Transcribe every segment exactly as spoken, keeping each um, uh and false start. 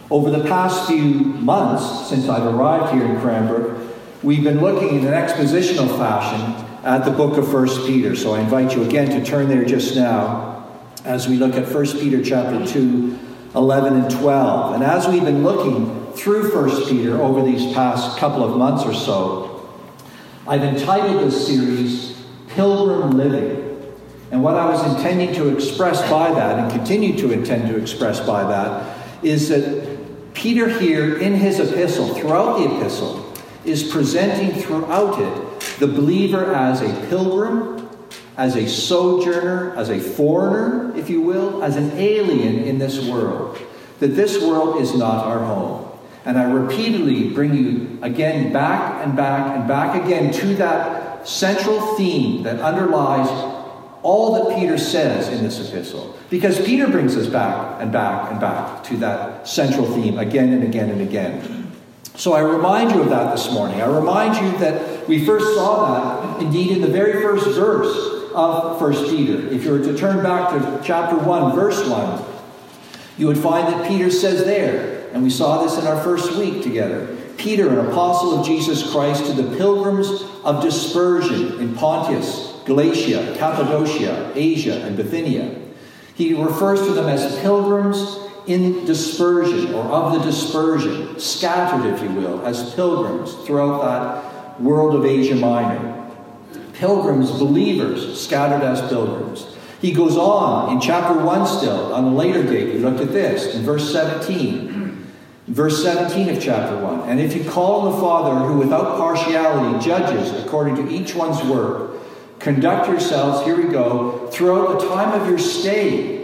Over the past few months, since I've arrived here in Cranbrook, we've been looking in an expositional fashion at the book of First Peter. So I invite you again to turn there just now as we look at First Peter chapter two, eleven and twelve. And as we've been looking through First Peter over these past couple of months or so, I've entitled this series, Pilgrim Living. And what I was intending to express by that, and continue to intend to express by that, is that Peter here in his epistle, throughout the epistle, is presenting throughout it the believer as a pilgrim, as a sojourner, as a foreigner, if you will, as an alien in this world. That this world is not our home. And I repeatedly bring you again back and back and back again to that central theme that underlies all that Peter says in this epistle. Because Peter brings us back and back and back to that central theme again and again and again. So I remind you of that this morning. I remind you that we first saw that, indeed, in the very first verse of First Peter. If you were to turn back to chapter one, verse one, you would find that Peter says there, and we saw this in our first week together, Peter, an apostle of Jesus Christ, to the pilgrims of dispersion in Pontus, Galatia, Cappadocia, Asia, and Bithynia. He refers to them as pilgrims in dispersion, or of the dispersion, scattered, if you will, as pilgrims throughout that world of Asia Minor. Pilgrims, believers, scattered as pilgrims. He goes on in chapter one still, on a later date. We looked at this in verse seventeen. Verse seventeen of chapter one. And if you call on the Father, who without partiality judges according to each one's work, conduct yourselves, here we go, throughout the time of your stay,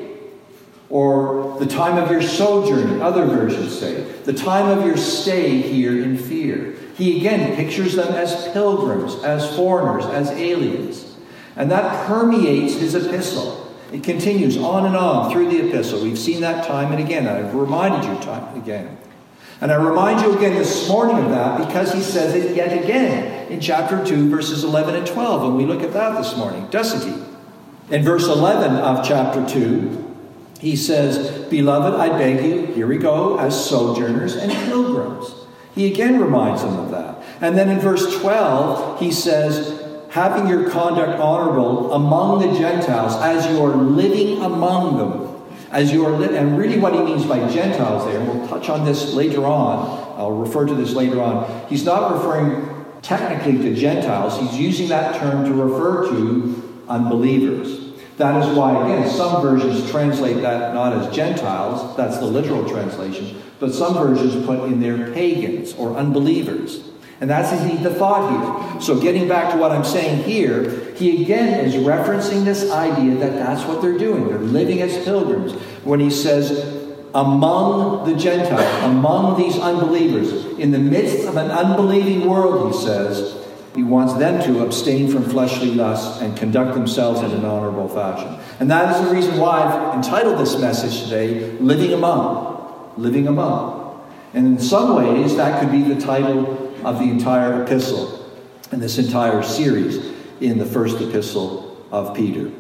or the time of your sojourn, other versions say, the time of your stay here in fear. He again pictures them as pilgrims, as foreigners, as aliens. And that permeates his epistle. It continues on and on through the epistle. We've seen that time and again. I've reminded you time and again. And I remind you again this morning of that because he says it yet again in chapter two, verses eleven and twelve. And we look at that this morning, doesn't he? In verse eleven of chapter two, he says, Beloved, I beg you, here we go, as sojourners and pilgrims. He again reminds them of that. And then in verse twelve, he says, having your conduct honorable among the Gentiles as you are living among them. As you are li- and really what he means by Gentiles there, and we'll touch on this later on, I'll refer to this later on, he's not referring technically to Gentiles, he's using that term to refer to unbelievers. That is why, again, some versions translate that not as Gentiles, that's the literal translation, but some versions put in there pagans or unbelievers. And that's indeed the thought here. So getting back to what I'm saying here, he again is referencing this idea that that's what they're doing. They're living as pilgrims. When he says, among the Gentiles, among these unbelievers, in the midst of an unbelieving world, he says, he wants them to abstain from fleshly lusts and conduct themselves in an honorable fashion. And that is the reason why I've entitled this message today, Living Among. Living Among. And in some ways, that could be the title of the entire epistle and this entire series in the first epistle of Peter.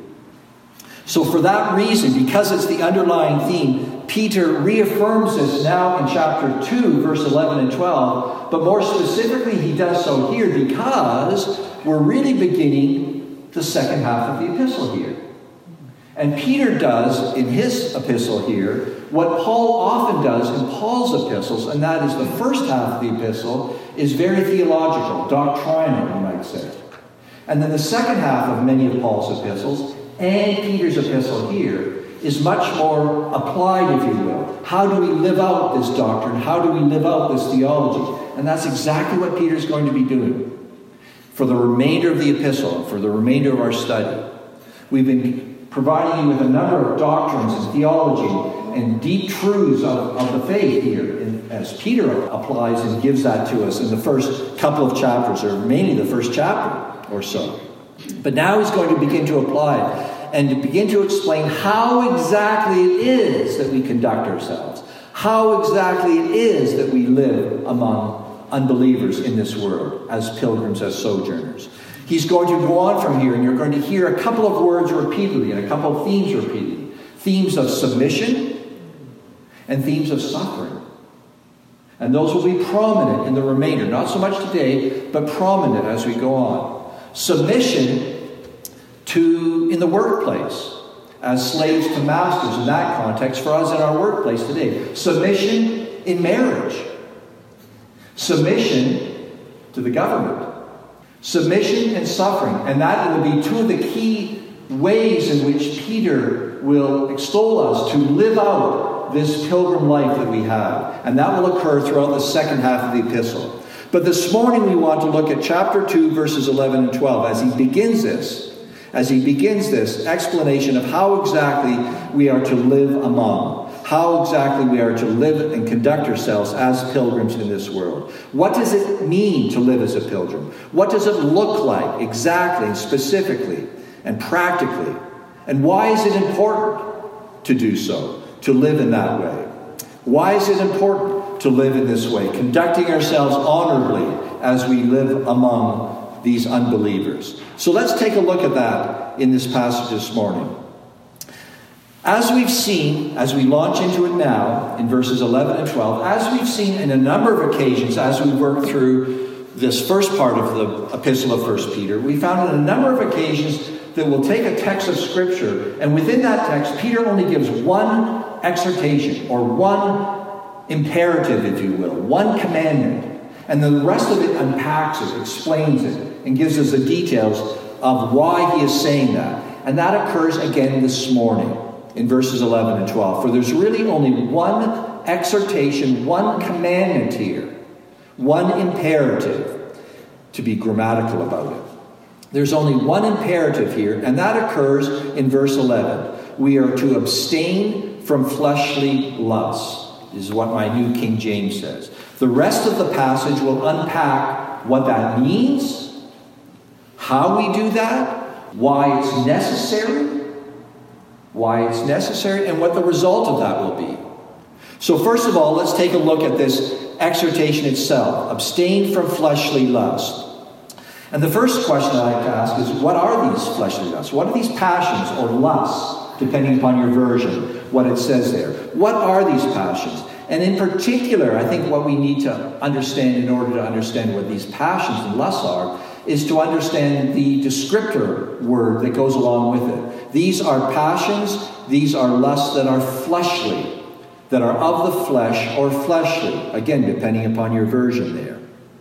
So for that reason, because it's the underlying theme, Peter reaffirms this now in chapter two, verse eleven and twelve, but more specifically he does so here because we're really beginning the second half of the epistle here. And Peter does in his epistle here what Paul often does in Paul's epistles, and that is the first half of the epistle is very theological, doctrinal, you might say. And then the second half of many of Paul's epistles, and Peter's epistle here, is much more applied, if you will. How do we live out this doctrine? How do we live out this theology? And that's exactly what Peter's going to be doing for the remainder of the epistle, for the remainder of our study. We've been providing you with a number of doctrines and theology and deep truths of, of the faith here, and as Peter applies and gives that to us in the first couple of chapters, or mainly the first chapter or so. But now he's going to begin to apply it and to begin to explain how exactly it is that we conduct ourselves, how exactly it is that we live among unbelievers in this world as pilgrims, as sojourners. He's going to go on from here, and you're going to hear a couple of words repeatedly and a couple of themes repeatedly. Themes of submission and themes of suffering. And those will be prominent in the remainder. Not so much today, but prominent as we go on. Submission to in the workplace, as slaves to masters in that context, for us in our workplace today. Submission in marriage. Submission to the government. Submission and suffering. And that will be two of the key ways in which Peter will extol us to live out this pilgrim life that we have. And that will occur throughout the second half of the epistle. But this morning we want to look at chapter two, verses eleven and twelve, as he begins this, as he begins this explanation of how exactly we are to live among, how exactly we are to live and conduct ourselves as pilgrims in this world. What does it mean to live as a pilgrim? What does it look like exactly and specifically and practically? And why is it important to do so, to live in that way? Why is it important to live in this way, conducting ourselves honorably as we live among these unbelievers? So let's take a look at that in this passage this morning. As we've seen, as we launch into it now, in verses eleven and twelve, as we've seen in a number of occasions as we work through this first part of the epistle of First Peter, we found on a number of occasions that we'll take a text of Scripture, and within that text, Peter only gives one exhortation, or one imperative, if you will, one commandment, and then the rest of it unpacks it, explains it, and gives us the details of why he is saying that. And that occurs again this morning in verses eleven and twelve. For there's really only one exhortation, one commandment here, one imperative, to be grammatical about it. There's only one imperative here, and that occurs in verse eleven. We are to abstain from fleshly lusts. This is what my New King James says. The rest of the passage will unpack what that means, how we do that, why it's necessary, why it's necessary, and what the result of that will be. So first of all, let's take a look at this exhortation itself. Abstain from fleshly lust. And the first question I like to ask is, what are these fleshly lusts? What are these passions or lusts, depending upon your version, what it says there? What are these passions? And in particular, I think what we need to understand in order to understand what these passions and lusts are is to understand the descriptor word that goes along with it. These are passions, these are lusts that are fleshly, that are of the flesh or fleshly. Again, depending upon your version there.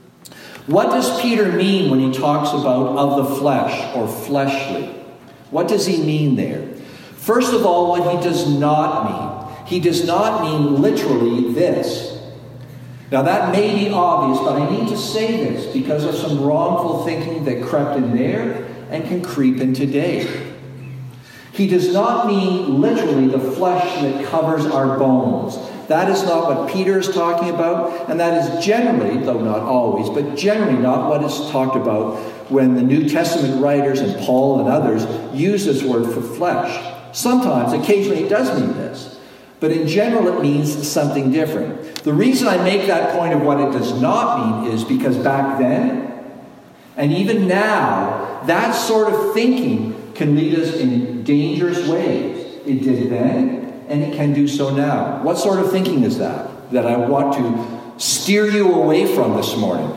What does Peter mean when he talks about of the flesh or fleshly? What does he mean there? First of all, what he does not mean. He does not mean literally this. Now that may be obvious, but I need to say this because of some wrongful thinking that crept in there and can creep in today. He does not mean literally the flesh that covers our bones. That is not what Peter is talking about, and that is generally, though not always, but generally not what is talked about when the New Testament writers and Paul and others use this word for flesh. Sometimes, occasionally, it does mean this, but in general it means something different. The reason I make that point of what it does not mean is because back then, and even now, that sort of thinking can lead us in dangerous ways. It did then, and it can do so now. What sort of thinking is that, that I want to steer you away from this morning?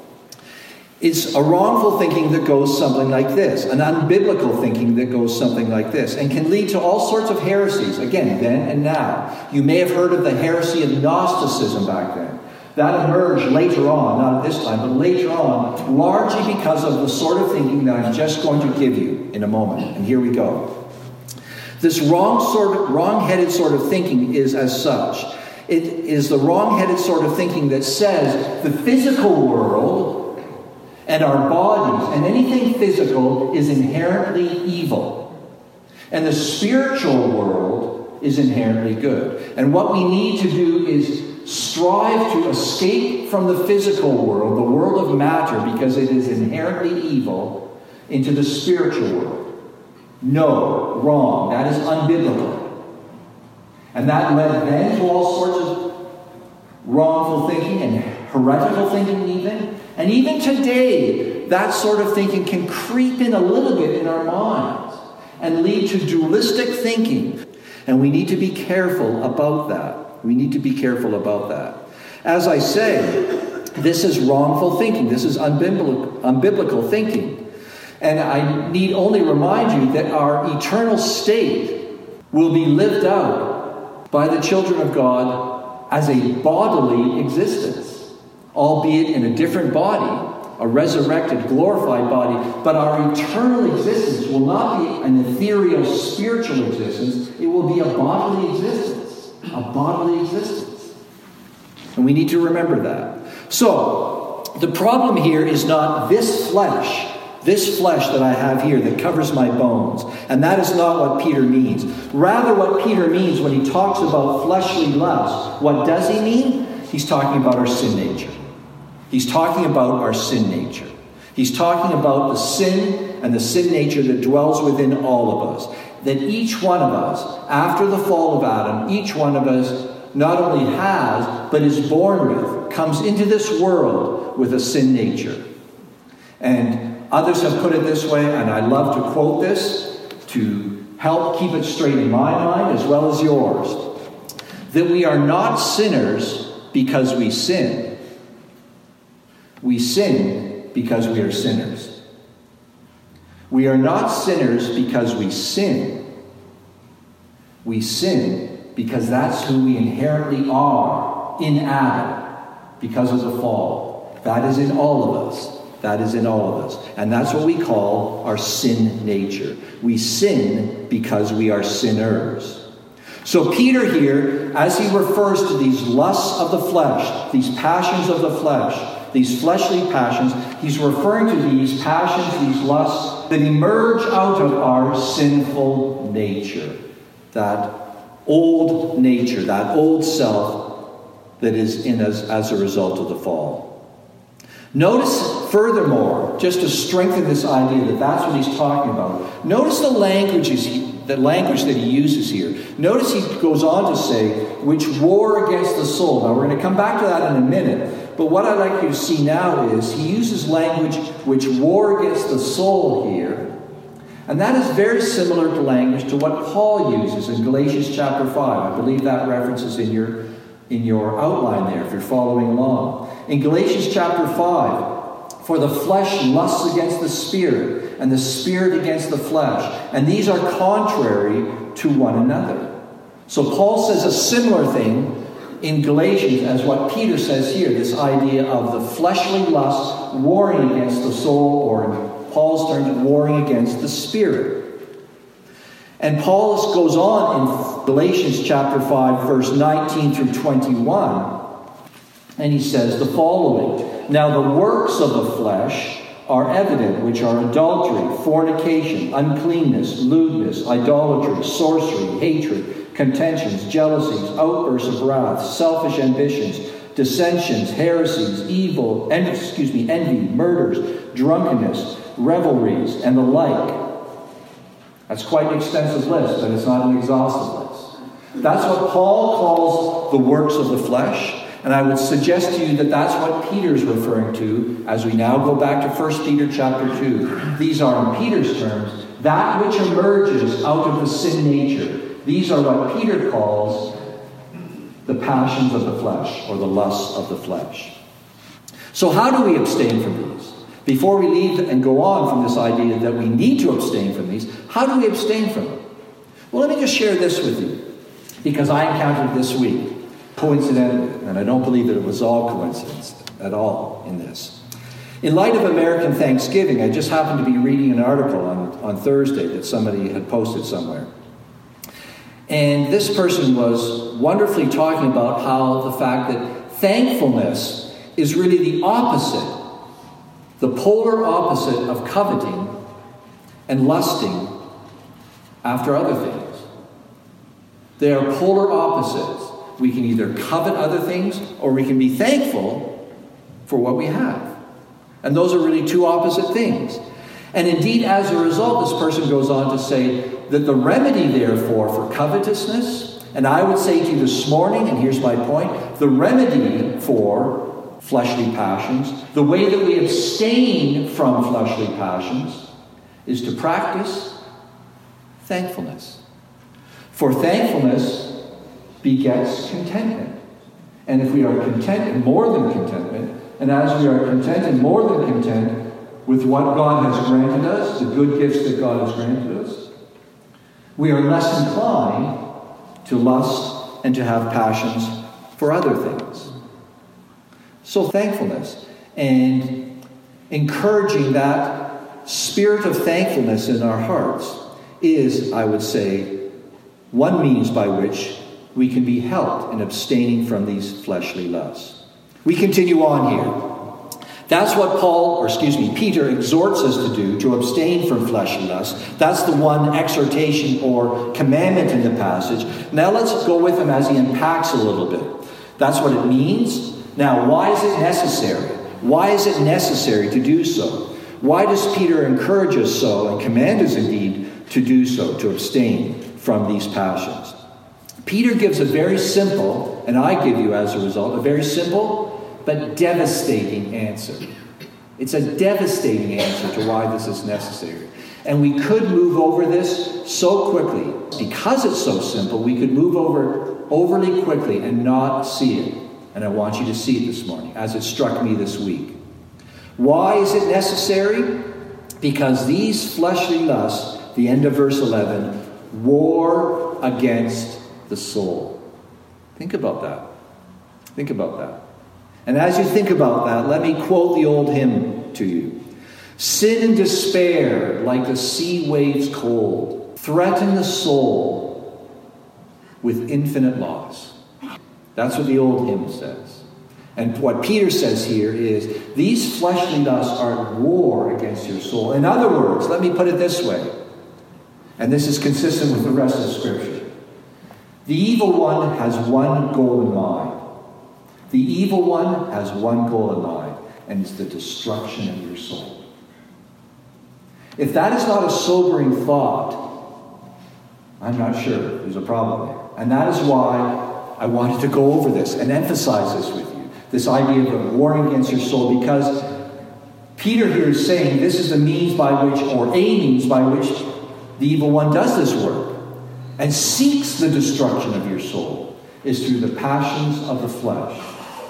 It's a wrongful thinking that goes something like this, an unbiblical thinking that goes something like this, and can lead to all sorts of heresies, again, then and now. You may have heard of the heresy of Gnosticism back then. That emerged later on, not at this time, but later on, largely because of the sort of thinking that I'm just going to give you in a moment. And here we go. This wrong sort of, wrong-headed sort of thinking is as such. It is the wrong-headed sort of thinking that says the physical world and our bodies and anything physical is inherently evil. And the spiritual world is inherently good. And what we need to do is strive to escape from the physical world, the world of matter, because it is inherently evil, into the spiritual world. No, wrong. That is unbiblical. And that led then to all sorts of wrongful thinking and heretical thinking even. And even today, that sort of thinking can creep in a little bit in our minds and lead to dualistic thinking. And we need to be careful about that. We need to be careful about that. As I say, this is wrongful thinking. This is unbiblical, unbiblical thinking. And I need only remind you that our eternal state will be lived out by the children of God as a bodily existence, albeit in a different body, a resurrected, glorified body. But our eternal existence will not be an ethereal, spiritual existence. It will be a bodily existence. A bodily existence. And we need to remember that. So, the problem here is not this flesh, this flesh that I have here that covers my bones. And that is not what Peter means. Rather, what Peter means when he talks about fleshly lust, what does he mean? He's talking about our sin nature. He's talking about our sin nature. He's talking about the sin and the sin nature that dwells within all of us. That each one of us, after the fall of Adam, each one of us not only has, but is born with, comes into this world with a sin nature. And others have put it this way, and I love to quote this to help keep it straight in my mind as well as yours, that we are not sinners because we sin. We sin because we are sinners. We are not sinners because we sin. We sin because that's who we inherently are in Adam because of the fall. That is in all of us. That is in all of us. And that's what we call our sin nature. We sin because we are sinners. So Peter here, as he refers to these lusts of the flesh, these passions of the flesh, these fleshly passions, he's referring to these passions, these lusts that emerge out of our sinful nature. That old nature, that old self that is in us as a result of the fall. Notice, furthermore, just to strengthen this idea that that's what he's talking about, notice the language, he, the language that he uses here. Notice he goes on to say, which war against the soul. Now, we're going to come back to that in a minute. But what I'd like you to see now is he uses language which war against the soul here. And that is very similar to language to what Paul uses in Galatians chapter five. I believe that reference is in your, in your outline there if you're following along. In Galatians chapter five, for the flesh lusts against the spirit, and the spirit against the flesh. And these are contrary to one another. So Paul says a similar thing in Galatians as what Peter says here, this idea of the fleshly lust warring against the soul, or in Paul's terms, warring against the spirit. And Paul goes on in Galatians chapter five, verse nineteen through twenty-one, and he says the following: Now the works of the flesh are evident, which are adultery, fornication, uncleanness, lewdness, idolatry, sorcery, hatred, contentions, jealousies, outbursts of wrath, selfish ambitions, dissensions, heresies, evil, and excuse me, envy, murders, drunkenness, revelries, and the like. That's quite an extensive list, but it's not an exhaustive list. That's what Paul calls the works of the flesh, and I would suggest to you that that's what Peter's referring to as we now go back to First Peter chapter two. These are, in Peter's terms, that which emerges out of the sin nature. These are what Peter calls the passions of the flesh, or the lusts of the flesh. So how do we abstain from these? Before we leave and go on from this idea that we need to abstain from these, how do we abstain from them? Well, let me just share this with you, because I encountered this week, coincidentally, and I don't believe that it was all coincidence at all in this. In light of American Thanksgiving, I just happened to be reading an article on, on Thursday that somebody had posted somewhere. And this person was wonderfully talking about how the fact that thankfulness is really the opposite, the polar opposite of coveting and lusting after other things. They are polar opposites. We can either covet other things, or we can be thankful for what we have. And those are really two opposite things. And indeed, as a result, this person goes on to say that the remedy, therefore, for covetousness, and I would say to you this morning, and here's my point, the remedy for fleshly passions, the way that we abstain from fleshly passions, is to practice thankfulness. For thankfulness begets contentment. And if we are content and more than contentment, and as we are content and more than content with what God has granted us, the good gifts that God has granted us, we are less inclined to lust and to have passions for other things. So thankfulness and encouraging that spirit of thankfulness in our hearts is, I would say, one means by which we can be helped in abstaining from these fleshly lusts. We continue on here. That's what Paul, or excuse me, Peter exhorts us to do, to abstain from fleshly lusts. That's the one exhortation or commandment in the passage. Now let's go with him as he unpacks a little bit. That's what it means. Now, why is it necessary? Why is it necessary to do so? Why does Peter encourage us so and command us indeed to do so, to abstain from these passions? Peter gives a very simple, and I give you as a result, a very simple but devastating answer. It's a devastating answer to why this is necessary. And we could move over this so quickly. Because it's so simple, we could move over overly quickly and not see it. And I want you to see it this morning, as it struck me this week. Why is it necessary? Because these fleshly lusts, the end of verse eleven, war against the soul. Think about that. Think about that. And as you think about that, let me quote the old hymn to you. Sin and despair, like the sea waves cold, threaten the soul with infinite loss. That's what the old hymn says. And what Peter says here is, these fleshly lusts are at war against your soul. In other words, let me put it this way, and this is consistent with the rest of Scripture. The evil one has one goal in mind. The evil one has one goal in mind, and it's the destruction of your soul. If that is not a sobering thought, I'm not sure there's a problem there. And that is why I wanted to go over this and emphasize this with you. This idea of warring against your soul, because Peter here is saying this is the means by which, or a means by which, the evil one does this work and seeks the destruction of your soul, is through the passions of the flesh.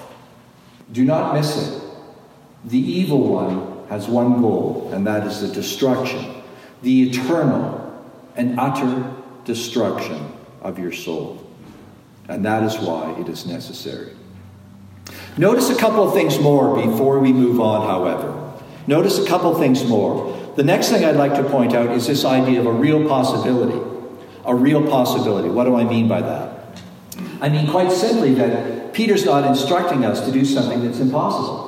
Do not miss it. The evil one has one goal, and that is the destruction, the eternal and utter destruction of your soul. And that is why it is necessary. Notice a couple of things more before we move on, however. Notice a couple of things more. The next thing I'd like to point out is this idea of a real possibility. A real possibility. What do I mean by that? I mean quite simply that Peter's not instructing us to do something that's impossible.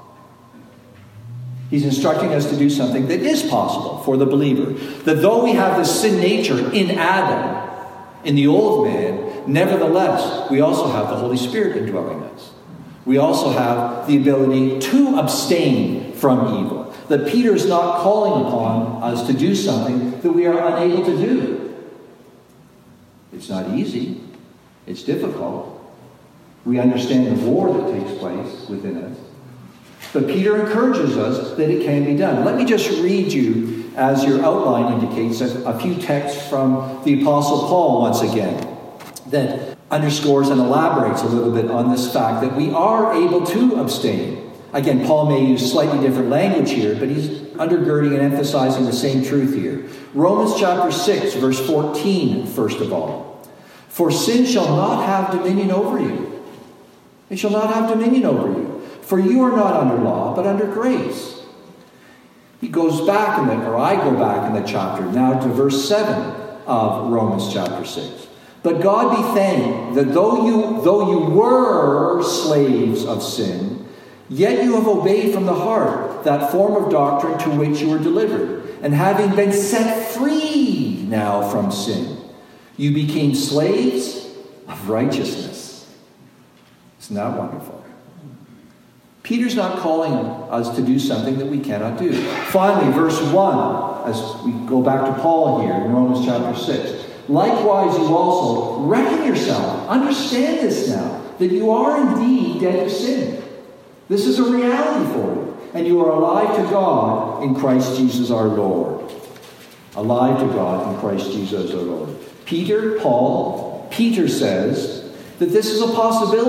He's instructing us to do something that is possible for the believer. That though we have this sin nature in Adam, in the old man, nevertheless, we also have the Holy Spirit indwelling us. We also have the ability to abstain from evil. That Peter is not calling upon us to do something that we are unable to do. It's not easy. It's difficult. We understand the war that takes place within us. But Peter encourages us that it can be done. Let me just read you, as your outline indicates, a, a few texts from the Apostle Paul once again that underscores and elaborates a little bit on this fact that we are able to abstain. Again, Paul may use slightly different language here, but he's undergirding and emphasizing the same truth here. Romans chapter six, verse fourteen, first of all. For sin shall not have dominion over you. It shall not have dominion over you. For you are not under law, but under grace. He goes back in the, or I go back in the chapter now to verse seven of Romans chapter six. But God be thanked that though you, though you were slaves of sin, yet you have obeyed from the heart that form of doctrine to which you were delivered. And having been set free now from sin, you became slaves of righteousness. Isn't that wonderful? Peter's not calling us to do something that we cannot do. Finally, verse one, as we go back to Paul here in Romans chapter six. Likewise, you also reckon yourself, understand this now, that you are indeed dead to sin. This is a reality for you. And you are alive to God in Christ Jesus our Lord. Alive to God in Christ Jesus our Lord. Peter, Paul, Peter says that this is a possibility.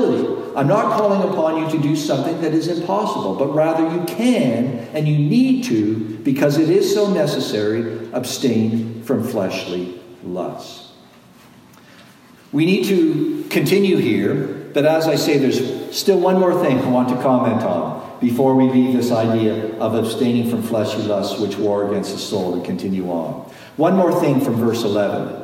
I'm not calling upon you to do something that is impossible, but rather you can and you need to, because it is so necessary, abstain from fleshly lusts. We need to continue here, but as I say, there's still one more thing I want to comment on before we leave this idea of abstaining from fleshly lusts which war against the soul and continue on. One more thing from verse eleven.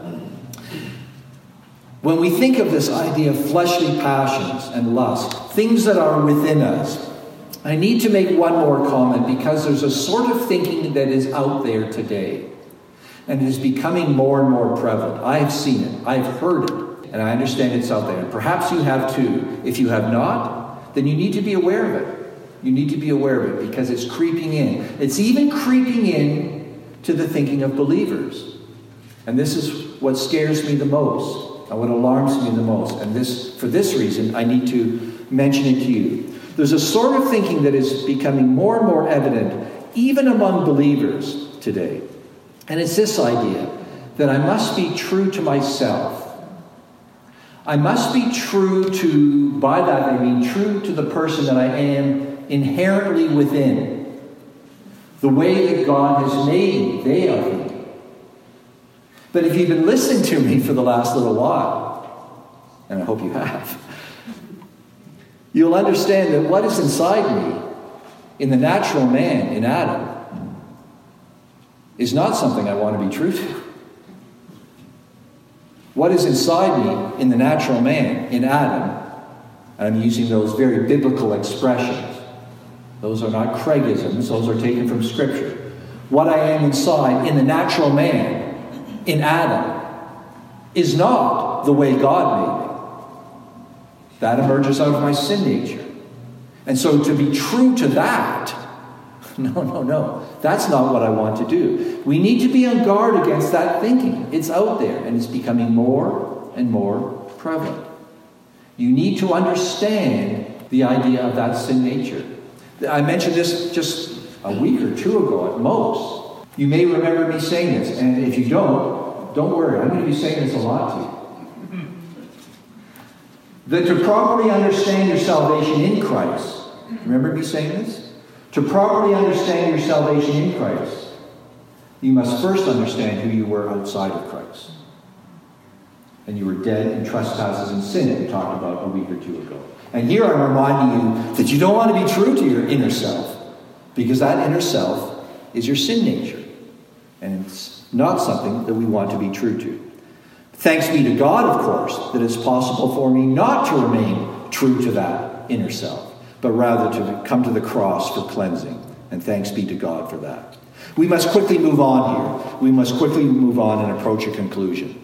When we think of this idea of fleshly passions and lust, things that are within us, I need to make one more comment because there's a sort of thinking that is out there today. And it is becoming more and more prevalent. I have seen it. I have heard it. And I understand it's out there. And perhaps you have too. If you have not, then you need to be aware of it. You need to be aware of it because it's creeping in. It's even creeping in to the thinking of believers. And this is what scares me the most. And what alarms me the most, and this, for this reason, I need to mention it to you. There's a sort of thinking that is becoming more and more evident, even among believers today. And it's this idea that I must be true to myself. I must be true to, by that I mean true to the person that I am inherently within. The way that God has made me, they are me. But if you've been listening to me for the last little while, and I hope you have, you'll understand that what is inside me, in the natural man, in Adam, is not something I want to be true to. What is inside me, in the natural man, in Adam, and I'm using those very biblical expressions. Those are not Craigisms, those are taken from Scripture. What I am inside, in the natural man, in Adam, is not the way God made me. That emerges out of my sin nature. And so to be true to that, no, no, no, that's not what I want to do. We need to be on guard against that thinking. It's out there, and it's becoming more and more prevalent. You need to understand the idea of that sin nature. I mentioned this just a week or two ago at most. You may remember me saying this, and if you don't, don't worry, I'm going to be saying this a lot to you. That to properly understand your salvation in Christ, remember me saying this? To properly understand your salvation in Christ, you must first understand who you were outside of Christ. And you were dead in trespasses and sin that we talked about a week or two ago. And here I'm reminding you that you don't want to be true to your inner self, because that inner self is your sin nature. And it's not something that we want to be true to. Thanks be to God, of course, that it's possible for me not to remain true to that inner self, but rather to come to the cross for cleansing. And thanks be to God for that. We must quickly move on here. We must quickly move on and approach a conclusion.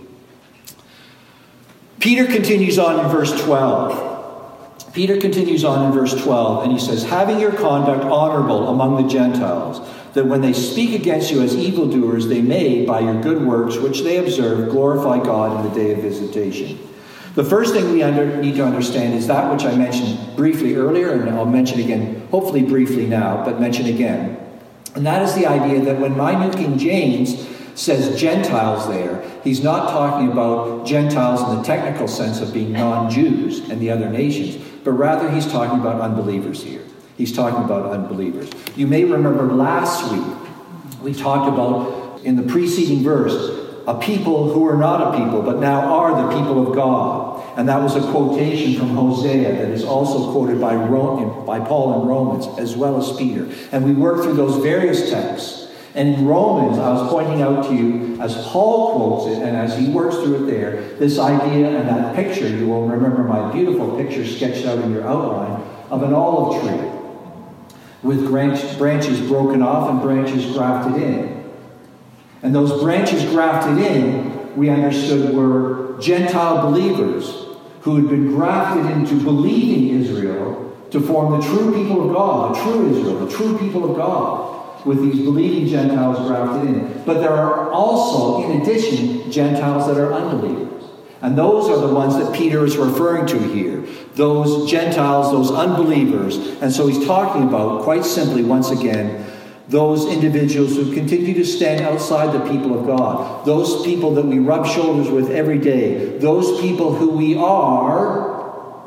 Peter continues on in verse twelve. Peter continues on in verse twelve, and he says, having your conduct honorable among the Gentiles, that when they speak against you as evildoers, they may, by your good works, which they observe, glorify God in the day of visitation. The first thing we under, need to understand is that which I mentioned briefly earlier, and I'll mention again, hopefully briefly now, but mention again. And that is the idea that when my New King James says Gentiles there, he's not talking about Gentiles in the technical sense of being non-Jews and the other nations, but rather he's talking about unbelievers here. He's talking about unbelievers. You may remember last week, we talked about, in the preceding verse, a people who are not a people, but now are the people of God. And that was a quotation from Hosea that is also quoted by, Rome, by Paul in Romans, as well as Peter. And we worked through those various texts. And in Romans, I was pointing out to you, as Paul quotes it, and as he works through it there, this idea and that picture, you will remember my beautiful picture sketched out in your outline, of an olive tree, with branches broken off and branches grafted in. And those branches grafted in, we understood, were Gentile believers who had been grafted into believing Israel to form the true people of God, the true Israel, the true people of God, with these believing Gentiles grafted in. But there are also, in addition, Gentiles that are unbelievers. And those are the ones that Peter is referring to here. Those Gentiles, those unbelievers. And so he's talking about, quite simply, once again, those individuals who continue to stand outside the people of God. Those people that we rub shoulders with every day. Those people who we are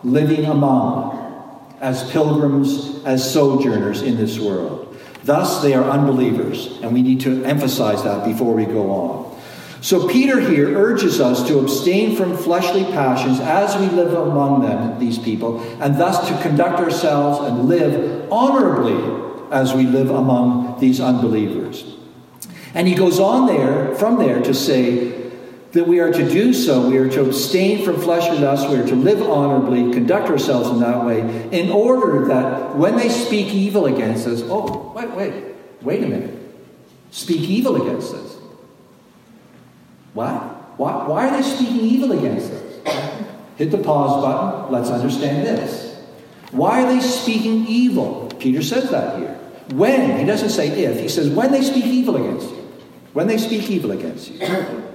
living among, as pilgrims, as sojourners in this world. Thus, they are unbelievers, and we need to emphasize that before we go on. So Peter here urges us to abstain from fleshly passions as we live among them, these people, and thus to conduct ourselves and live honorably as we live among these unbelievers. And he goes on there, from there, to say that we are to do so. We are to abstain from fleshly lusts. We are to live honorably, conduct ourselves in that way, in order that when they speak evil against us, oh, wait, wait, wait a minute. Speak evil against us. What? Why, why are they speaking evil against us? Hit the pause button. Let's understand this. Why are they speaking evil? Peter says that here. When. He doesn't say if. He says when they speak evil against you. When they speak evil against you.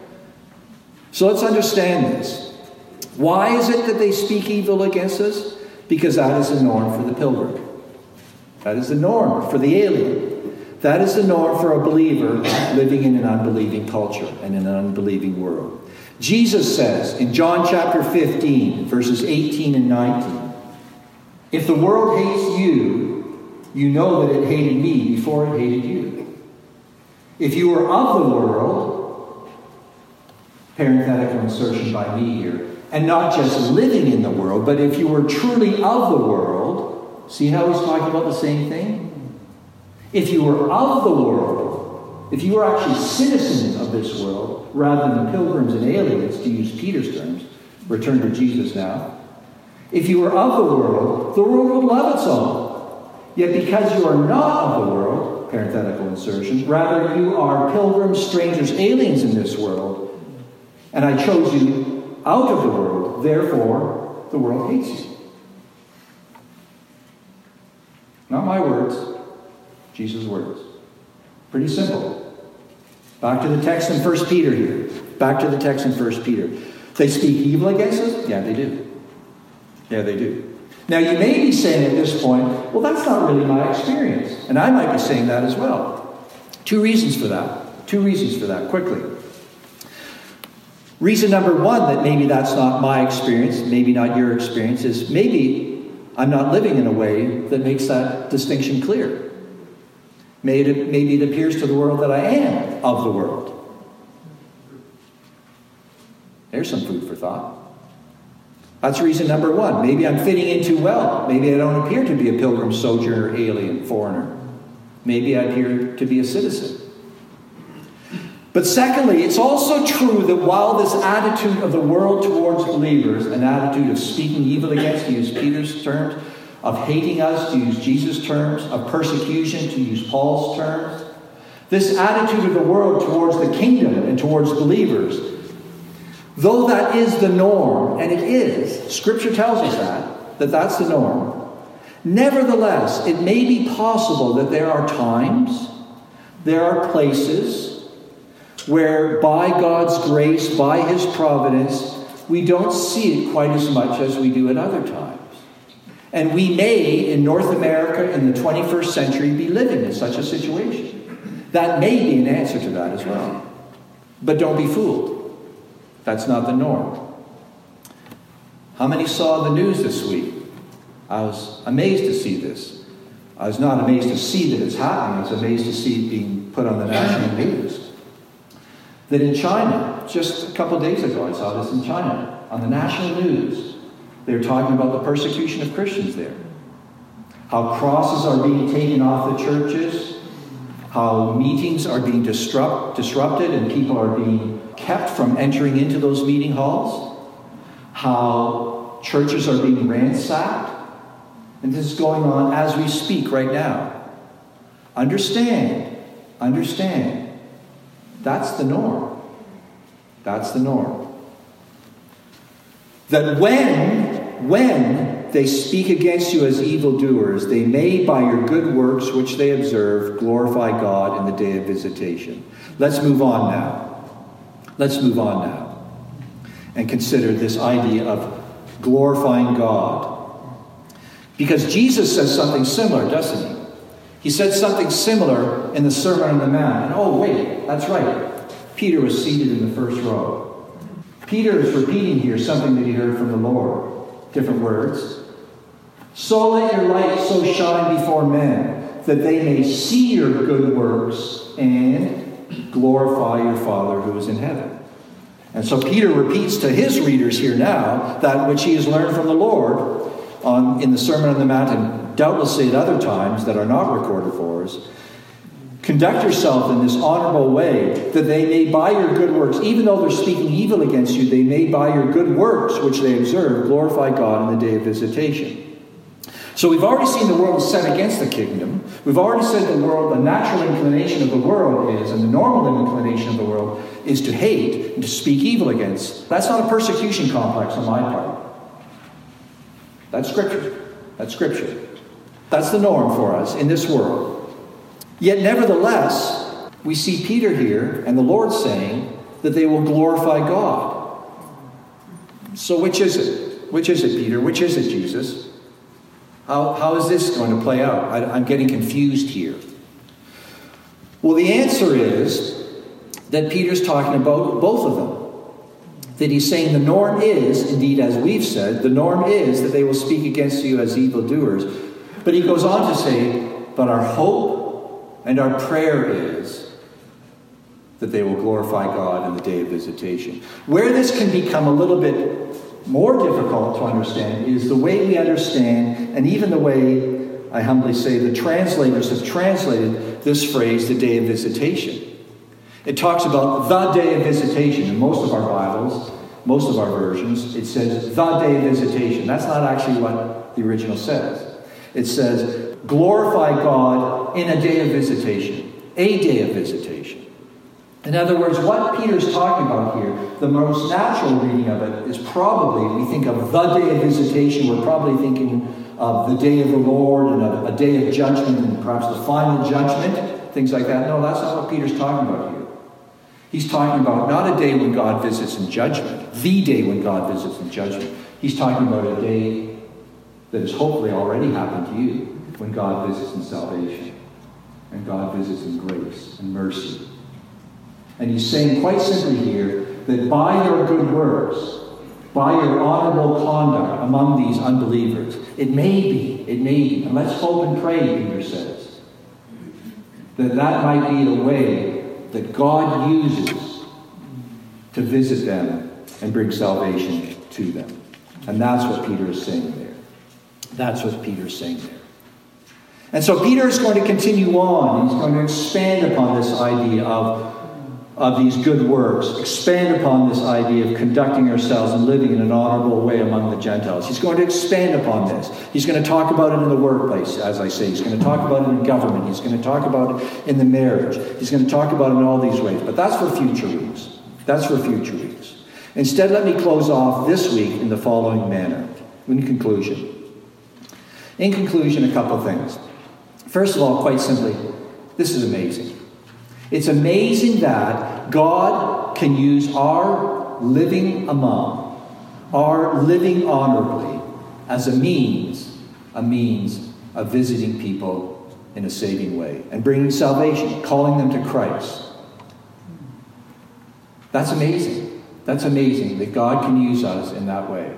So let's understand this. Why is it that they speak evil against us? Because that is the norm for the pilgrim. That is the norm for the alien. That is the norm for a believer living in an unbelieving culture and in an unbelieving world. Jesus says in John chapter fifteen, verses eighteen and nineteen, if the world hates you, you know that it hated me before it hated you. If you were of the world, parenthetical insertion by me here, and not just living in the world, but if you were truly of the world, see how he's talking about the same thing? If you were of the world, if you were actually citizens of this world, rather than pilgrims and aliens, to use Peter's terms, return to Jesus now. If you were of the world, the world would love its own. Yet because you are not of the world, parenthetical insertion, rather you are pilgrims, strangers, aliens in this world, and I chose you out of the world, therefore the world hates you. Not my words. Jesus' words. Pretty simple. Back to the text in First Peter here. Back to the text in First Peter. They speak evil against us? Yeah, they do. Yeah, they do. Now, you may be saying at this point, well, that's not really my experience. And I might be saying that as well. Two reasons for that. Two reasons for that, quickly. Reason number one that maybe that's not my experience, maybe not your experience, is maybe I'm not living in a way that makes that distinction clear. Maybe it appears to the world that I am of the world. There's some food for thought. That's reason number one. Maybe I'm fitting in too well. Maybe I don't appear to be a pilgrim, sojourner, alien, foreigner. Maybe I appear to be a citizen. But secondly, it's also true that while this attitude of the world towards believers, an attitude of speaking evil against, to use Peter's terms, of hating us, to use Jesus' terms, of persecution, to use Paul's terms. This attitude of the world towards the kingdom and towards believers, though that is the norm, and it is, Scripture tells us that, that that's the norm, nevertheless, it may be possible that there are times, there are places, where by God's grace, by His providence, we don't see it quite as much as we do at other times. And we may, in North America in the twenty-first century, be living in such a situation. That may be an answer to that as well. But don't be fooled. That's not the norm. How many saw the news this week? I was amazed to see this. I was not amazed to see that it's happening. I was amazed to see it being put on the national news. That in China, just a couple of days ago, I saw this in China, on the national news, they're talking about the persecution of Christians there. How crosses are being taken off the churches. How meetings are being disrupt, disrupted and people are being kept from entering into those meeting halls. How churches are being ransacked. And this is going on as we speak right now. Understand. Understand. That's the norm. That's the norm. That when, when they speak against you as evildoers, they may, by your good works which they observe, glorify God in the day of visitation. Let's move on now. Let's move on now and consider this idea of glorifying God. Because Jesus says something similar, doesn't he? He said something similar in the Sermon on the Mount. And oh, wait, that's right. Peter was seated in the first row. Peter is repeating here something that he heard from the Lord. different words. So let your light so shine before men, that they may see your good works and glorify your Father who is in heaven. And so Peter repeats to his readers here now that which he has learned from the Lord on, in the Sermon on the Mount, and doubtlessly at other times that are not recorded for us. Conduct yourself in this honorable way, that they may by your good works, even though they're speaking evil against you, they may by your good works, which they observe, glorify God in the day of visitation. So we've already seen the world is set against the kingdom. We've already said the world, the natural inclination of the world is, and the normal inclination of the world is to hate and to speak evil against. That's not a persecution complex on my part. That's Scripture. That's Scripture. That's the norm for us in this world. Yet nevertheless, we see Peter here and the Lord saying that they will glorify God. So which is it? Which is it, Peter? Which is it, Jesus? How, how is this going to play out? I, I'm getting confused here. Well, the answer is that Peter's talking about both of them. That he's saying the norm is, indeed, as we've said, the norm is that they will speak against you as evildoers. But he goes on to say, but our hope and our prayer is that they will glorify God in the day of visitation. Where this can become a little bit more difficult to understand is the way we understand, and even the way, I humbly say, the translators have translated this phrase, the day of visitation. It talks about the day of visitation. In most of our Bibles, most of our versions, it says the day of visitation. That's not actually what the original says. It says, glorify God in a day of visitation. A day of visitation. In other words, what Peter's talking about here, the most natural reading of it is probably, we think of the day of visitation, we're probably thinking of the day of the Lord and a, a day of judgment and perhaps the final judgment, things like that. No, that's not what Peter's talking about here. He's talking about not a day when God visits in judgment, the day when God visits in judgment. He's talking about a day that has hopefully already happened to you, when God visits in salvation and God visits in grace and mercy. And he's saying quite simply here that by your good works, by your honorable conduct among these unbelievers, it may be, it may be, and let's hope and pray, Peter says, that that might be a way that God uses to visit them and bring salvation to them. And that's what Peter is saying there. That's what Peter is saying there. And so Peter is going to continue on. He's going to expand upon this idea of of these good works, expand upon this idea of conducting ourselves and living in an honorable way among the Gentiles. He's going to expand upon this. He's going to talk about it in the workplace, as I say. He's going to talk about it in government. He's going to talk about it in the marriage. He's going to talk about it in all these ways. But that's for future weeks. That's for future weeks. Instead, let me close off this week in the following manner. In conclusion. In conclusion, a couple of things. First of all, quite simply, this is amazing. It's amazing that God can use our living among, our living honorably, as a means, a means of visiting people in a saving way and bringing salvation, calling them to Christ. That's amazing. That's amazing that God can use us in that way.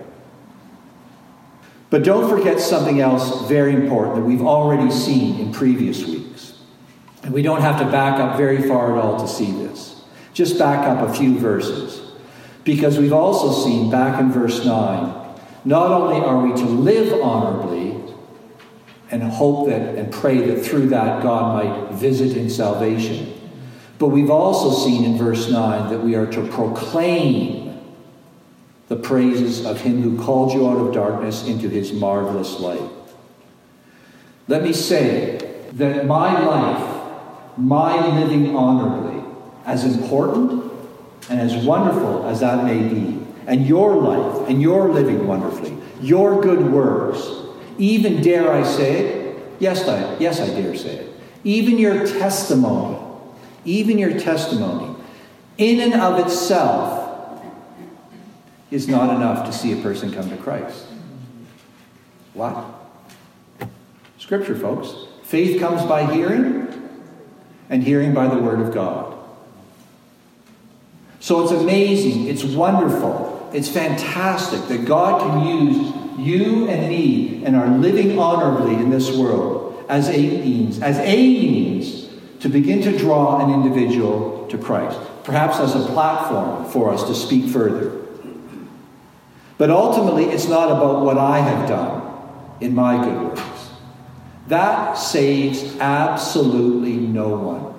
But don't forget something else very important that we've already seen in previous weeks. And we don't have to back up very far at all to see this. Just back up a few verses. Because we've also seen back in verse nine, not only are we to live honorably and hope that and pray that through that God might visit in salvation, but we've also seen in verse nine that we are to proclaim the praises of him who called you out of darkness into his marvelous light. Let me say that my life, my living honorably, as important and as wonderful as that may be, and your life and your living wonderfully, your good works, even dare I say it, yes I, yes I dare say it, even your testimony, even your testimony, in and of itself, is not enough to see a person come to Christ. What? Scripture, folks. Faith comes by hearing, and hearing by the word of God. So it's amazing, it's wonderful, it's fantastic that God can use you and me, and are living honorably in this world as a means, as a means to begin to draw an individual to Christ, perhaps as a platform for us to speak further. But ultimately, it's not about what I have done in my good works. That saves absolutely no one.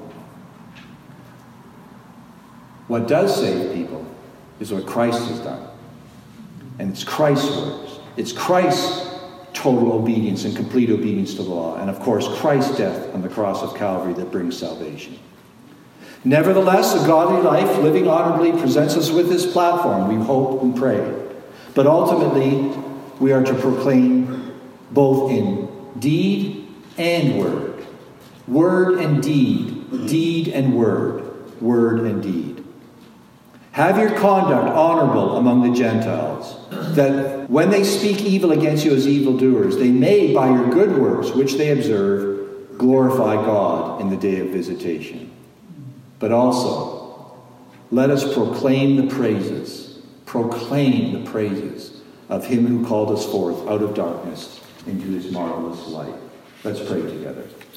What does save people is what Christ has done. And it's Christ's works. It's Christ's total obedience and complete obedience to the law. And of course, Christ's death on the cross of Calvary that brings salvation. Nevertheless, a godly life, living honorably, presents us with this platform, we hope and pray. But ultimately, we are to proclaim both in deed and word. Word and deed. Deed and word. Word and deed. Have your conduct honorable among the Gentiles, that when they speak evil against you as evildoers, they may, by your good works, which they observe, glorify God in the day of visitation. But also, let us proclaim the praises, proclaim the praises of him who called us forth out of darkness into his marvelous light. Let's pray together.